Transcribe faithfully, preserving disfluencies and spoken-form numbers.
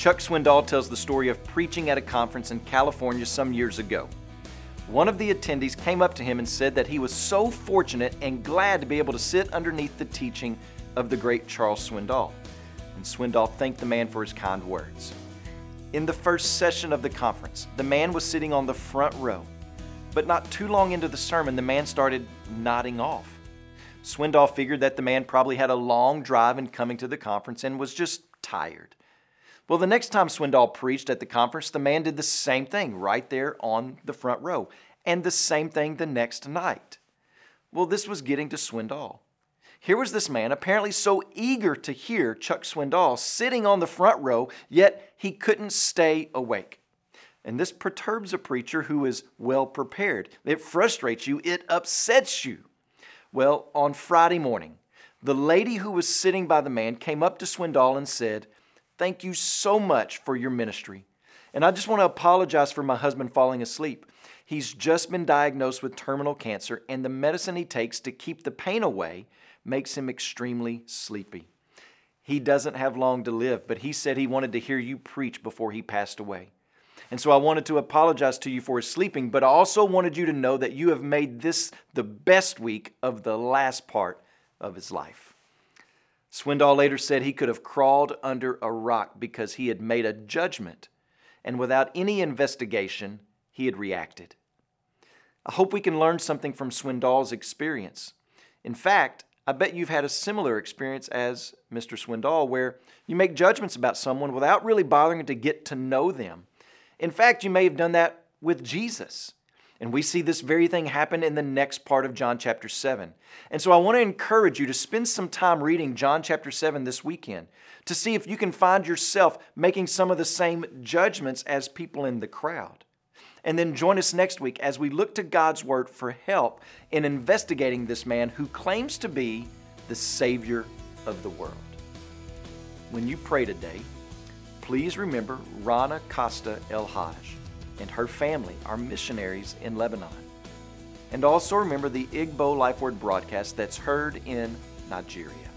Chuck Swindoll tells the story of preaching at a conference in California some years ago. One of the attendees came up to him and said that he was so fortunate and glad to be able to sit underneath the teaching of the great Charles Swindoll. And Swindoll thanked the man for his kind words. In the first session of the conference, the man was sitting on the front row, but not too long into the sermon, the man started nodding off. Swindoll figured that the man probably had a long drive in coming to the conference and was just tired. Well, the next time Swindoll preached at the conference, the man did the same thing right there on the front row, and the same thing the next night. Well, this was getting to Swindoll. Here was this man apparently so eager to hear Chuck Swindoll sitting on the front row, yet he couldn't stay awake. And this perturbs a preacher who is well prepared. It frustrates you, it upsets you. Well, on Friday morning, the lady who was sitting by the man came up to Swindoll and said, "Thank you so much for your ministry. And I just want to apologize for my husband falling asleep. He's just been diagnosed with terminal cancer, and the medicine he takes to keep the pain away makes him extremely sleepy. He doesn't have long to live, but he said he wanted to hear you preach before he passed away. And so I wanted to apologize to you for his sleeping, but I also wanted you to know that you have made this the best week of the last part of his life." Swindoll later said he could have crawled under a rock because he had made a judgment, and without any investigation, he had reacted. I hope we can learn something from Swindoll's experience. In fact, I bet you've had a similar experience as Mister Swindoll, where you make judgments about someone without really bothering to get to know them. In fact, you may have done that with Jesus. And we see this very thing happen in the next part of John chapter seven. And so I want to encourage you to spend some time reading John chapter seven this weekend to see if you can find yourself making some of the same judgments as people in the crowd. And then join us next week as we look to God's Word for help in investigating this man who claims to be the Savior of the world. When you pray today, please remember Rana Costa El Hajj and her family are missionaries in Lebanon. And also remember the Igbo Life Word broadcast that's heard in Nigeria.